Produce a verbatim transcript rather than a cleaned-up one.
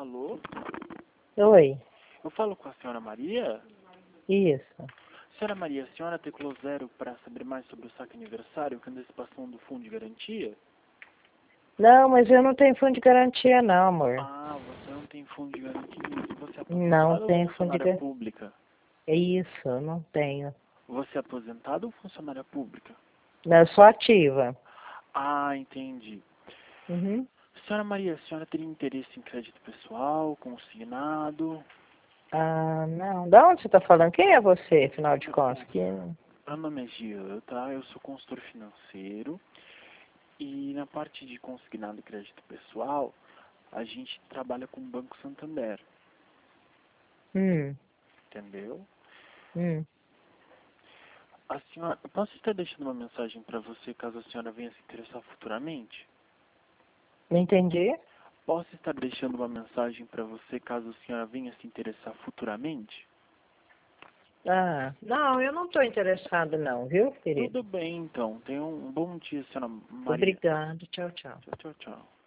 Alô? Oi, Eu falo com a senhora Maria? isso. Senhora Maria, a senhora teclou zero para saber mais sobre o saque aniversário com antecipação do fundo de garantia? Não, mas eu não tenho fundo de garantia não, amor. Ah, você não tem fundo de garantia. Você é Não aposentada ou tenho fundo de funcionária garantia. pública? É isso, eu não tenho. Você é aposentada ou funcionária pública? Não, eu sou ativa. Ah, entendi. Uhum. Senhora Maria, a senhora teria interesse em crédito pessoal, consignado? Ah, não. Da onde você está falando? Quem é você, afinal de contas? Que... Meu nome é Gian, tá? Eu sou consultor financeiro. E na parte de consignado e crédito pessoal, a gente trabalha com o Banco Santander, Hum, entendeu? hum. A senhora, eu posso estar deixando uma mensagem para você caso a senhora venha se interessar futuramente? Não entendi? Posso estar deixando uma mensagem para você caso a senhora venha se interessar futuramente? Ah, não, eu não estou interessado não, viu, querido? Tudo bem, então. Tenha um bom dia, senhora Maria. Obrigado. Tchau, tchau. Tchau, tchau, tchau.